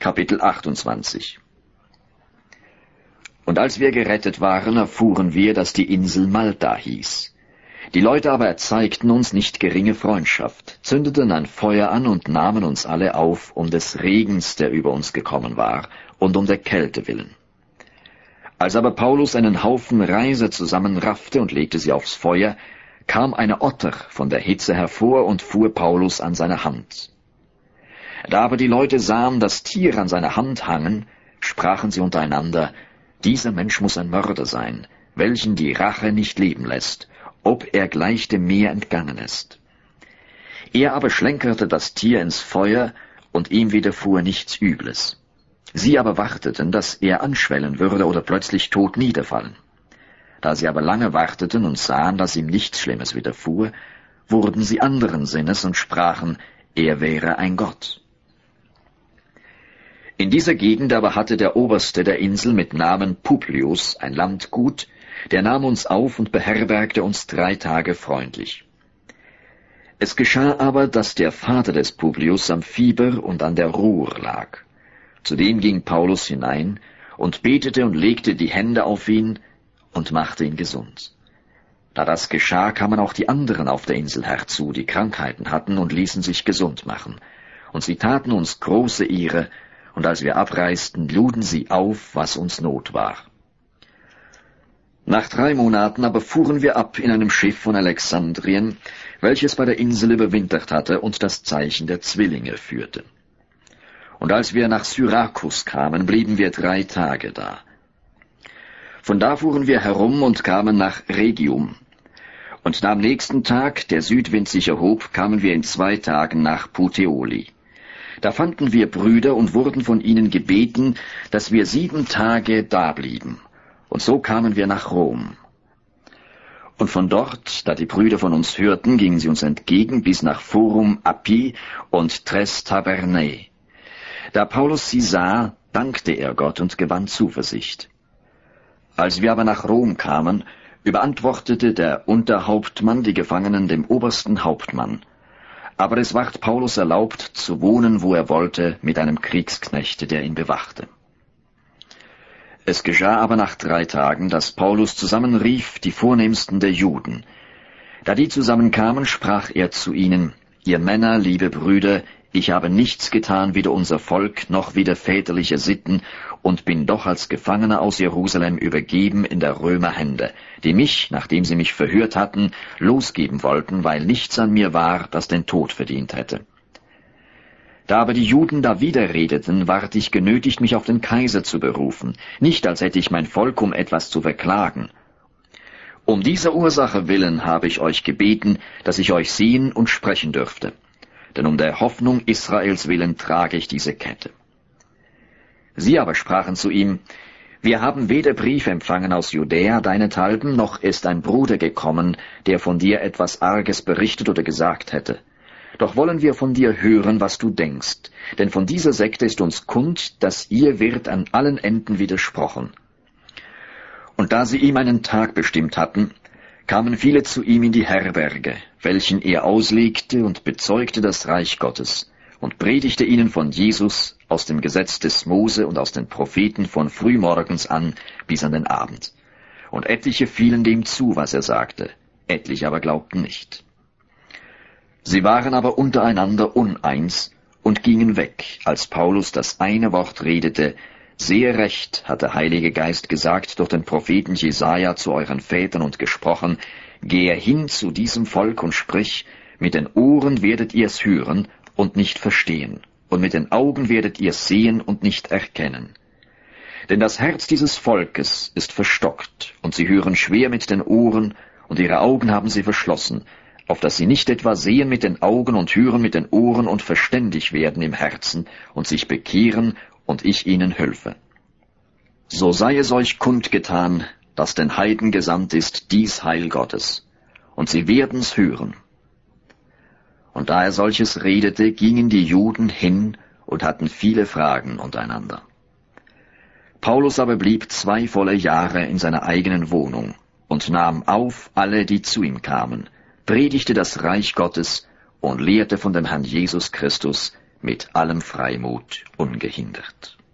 Kapitel 28. Und als wir gerettet waren, erfuhren wir, dass die Insel Malta hieß. Die Leute aber erzeigten uns nicht geringe Freundschaft, zündeten ein Feuer an und nahmen uns alle auf, um des Regens, der über uns gekommen war, und um der Kälte willen. Als aber Paulus einen Haufen Reiser zusammenraffte und legte sie aufs Feuer, kam eine Otter von der Hitze hervor und fuhr Paulus an seine Hand. Da aber die Leute sahen das Tier an seiner Hand hangen, sprachen sie untereinander, dieser Mensch muss ein Mörder sein, welchen die Rache nicht leben lässt, ob er gleich dem Meer entgangen ist. Er aber schlenkerte das Tier ins Feuer, und ihm widerfuhr nichts Übles. Sie aber warteten, dass er anschwellen würde oder plötzlich tot niederfallen. Da sie aber lange warteten und sahen, dass ihm nichts Schlimmes widerfuhr, wurden sie anderen Sinnes und sprachen, er wäre ein Gott. In dieser Gegend aber hatte der Oberste der Insel mit Namen Publius ein Landgut, der nahm uns auf und beherbergte uns 3 Tage freundlich. Es geschah aber, dass der Vater des Publius am Fieber und an der Ruhr lag. Zudem ging Paulus hinein und betete und legte die Hände auf ihn und machte ihn gesund. Da das geschah, kamen auch die anderen auf der Insel herzu, die Krankheiten hatten und ließen sich gesund machen. Und sie taten uns große Ehre, und als wir abreisten, luden sie auf, was uns Not war. Nach 3 Monaten aber fuhren wir ab in einem Schiff von Alexandrien, welches bei der Insel überwintert hatte und das Zeichen der Zwillinge führte. Und als wir nach Syrakus kamen, blieben wir 3 Tage da. Von da fuhren wir herum und kamen nach Rhegium. Und da am nächsten Tag der Südwind sich erhob, kamen wir in 2 Tagen nach Puteoli. Da fanden wir Brüder und wurden von ihnen gebeten, dass wir 7 Tage dablieben. Und so kamen wir nach Rom. Und von dort, da die Brüder von uns hörten, gingen sie uns entgegen bis nach Forum Appii und Tres Tabernae. Da Paulus sie sah, dankte er Gott und gewann Zuversicht. Als wir aber nach Rom kamen, überantwortete der Unterhauptmann die Gefangenen dem obersten Hauptmann. Aber es ward Paulus erlaubt, zu wohnen, wo er wollte, mit einem Kriegsknechte, der ihn bewachte. Es geschah aber nach 3 Tagen, dass Paulus zusammenrief die Vornehmsten der Juden. Da die zusammenkamen, sprach er zu ihnen, »Ihr Männer, liebe Brüder, ich habe nichts getan wider unser Volk, noch wider väterliche Sitten, und bin doch als Gefangener aus Jerusalem übergeben in der Römer Hände, die mich, nachdem sie mich verhört hatten, losgeben wollten, weil nichts an mir war, das den Tod verdient hätte. Da aber die Juden da widerredeten, ward ich genötigt, mich auf den Kaiser zu berufen, nicht als hätte ich mein Volk um etwas zu verklagen. Um dieser Ursache willen habe ich euch gebeten, dass ich euch sehen und sprechen dürfte. Denn um der Hoffnung Israels willen trage ich diese Kette. Sie aber sprachen zu ihm, wir haben weder Brief empfangen aus Judäa deinethalben, noch ist ein Bruder gekommen, der von dir etwas Arges berichtet oder gesagt hätte. Doch wollen wir von dir hören, was du denkst, denn von dieser Sekte ist uns kund, dass ihr wird an allen Enden widersprochen. Und da sie ihm einen Tag bestimmt hatten, kamen viele zu ihm in die Herberge, welchen er auslegte und bezeugte das Reich Gottes und predigte ihnen von Jesus aus dem Gesetz des Mose und aus den Propheten von frühmorgens an bis an den Abend. Und etliche fielen dem zu, was er sagte, etliche aber glaubten nicht. Sie waren aber untereinander uneins und gingen weg, als Paulus das eine Wort redete, sehr recht hat der Heilige Geist gesagt durch den Propheten Jesaja zu euren Vätern und gesprochen, gehe hin zu diesem Volk und sprich, mit den Ohren werdet ihr's hören und nicht verstehen, und mit den Augen werdet ihr's sehen und nicht erkennen. Denn das Herz dieses Volkes ist verstockt, und sie hören schwer mit den Ohren, und ihre Augen haben sie verschlossen, auf dass sie nicht etwa sehen mit den Augen und hören mit den Ohren und verständig werden im Herzen und sich bekehren, und ich ihnen helfe. So sei es euch kundgetan, dass den Heiden gesandt ist dies Heil Gottes, und sie werden's hören. Und da er solches redete, gingen die Juden hin und hatten viele Fragen untereinander. Paulus aber blieb 2 volle Jahre in seiner eigenen Wohnung und nahm auf alle, die zu ihm kamen, predigte das Reich Gottes und lehrte von dem Herrn Jesus Christus, mit allem Freimut ungehindert.